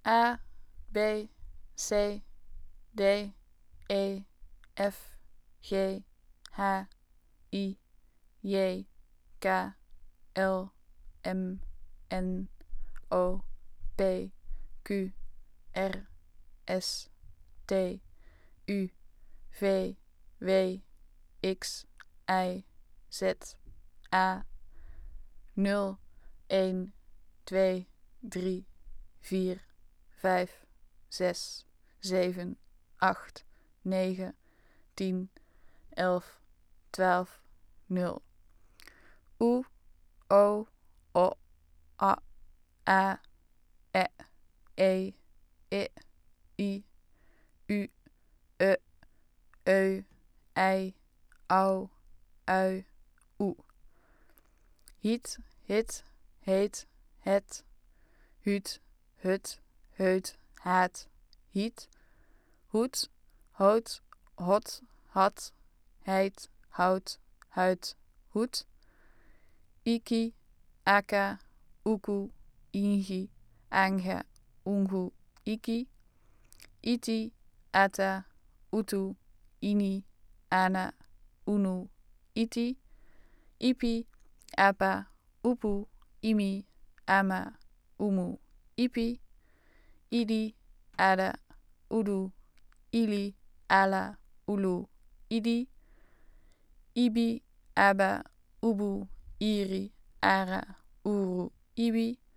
A, B, C, D, E, F, G, H, I, J, K, L, M, N, O, P, Q, R, S, T, U, V, W, X, Y, Z, A, 0, 1, 2, 3, 4, 5, 6, 7, 8, 9, 10, 11, 12, 0. U, O, O, A, A, E, I, U, E, I, Au, U. Hiet, hit, heet, het, huut, hut, heut, haat, hiet, hoed, hout, hot, had, heid, hout, huid, hoed, iki, aka, uku, ingi, anga, ungu, iki, iti, ata, utu, ini, ana, unu, iti, ipi, apa, upu, imi, ama, umu, ipi, idi, ada, udu, ili, ala, ulu, idi, ibi, aba, ubu, iri, ara, uru, ibi,